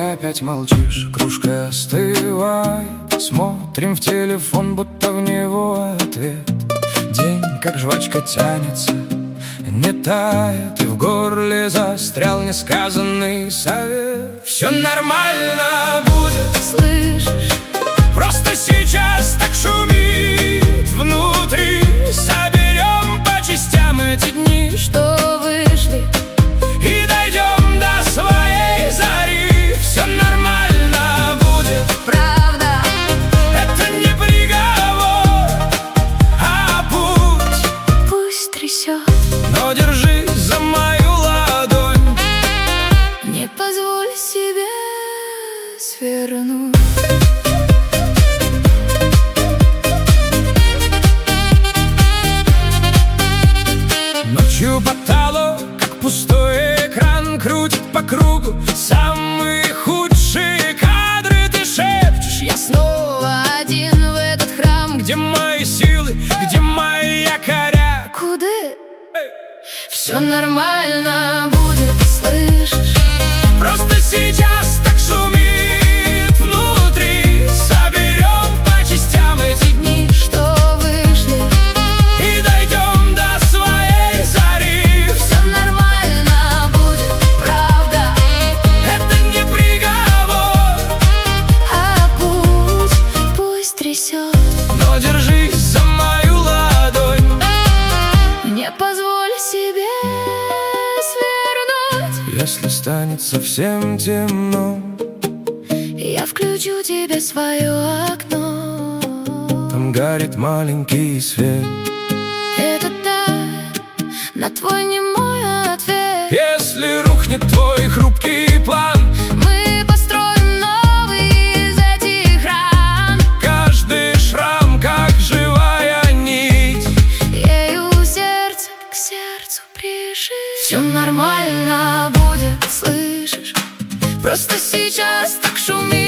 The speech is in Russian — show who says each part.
Speaker 1: опять молчишь, кружка остывает. Смотрим в телефон, будто в него ответ. День, как жвачка, тянется, не тает, и в горле застрял несказанный совет. Все нормально будет,
Speaker 2: слышишь?
Speaker 1: просто сейчас так шумит внутри. Соберем по частям эти дни,
Speaker 2: Что вышли,
Speaker 1: и дойдем до своей зари. Все нормально будет,
Speaker 2: правда,
Speaker 1: это не приговор, а путь.
Speaker 2: пусть трясет.
Speaker 1: Но держись за мою ладонь,
Speaker 2: Не позволь себе свернуть.
Speaker 1: ночью потолок, как пустой экран, крутит по кругу самые худшие кадры. Ты шепчешь: я
Speaker 2: Снова один в этот храм,
Speaker 1: где мои силы, где мои якоря?
Speaker 2: куда все нормально будет, слышишь?
Speaker 1: Просто сейчас так шумит внутри. Соберем по частям эти дни,
Speaker 2: Что вышли,
Speaker 1: и дойдем до своей зари.
Speaker 2: все нормально будет, правда,
Speaker 1: Это не приговор,
Speaker 2: а путь пусть трясет.
Speaker 1: но держись за мою ладонь.
Speaker 2: Не позволь себе свернуть.
Speaker 1: Если станет совсем темно,
Speaker 2: Я включу тебе свое окно.
Speaker 1: там горит маленький свет.
Speaker 2: Это да, на твой немой ответ.
Speaker 1: Если рухнет твой хрупкий план,
Speaker 2: Мы построим новый из этих ран.
Speaker 1: каждый шрам, как живая нить.
Speaker 2: Ею сердце к сердцу прижи. Все нормально будет, слышишь? Просто сейчас так шумит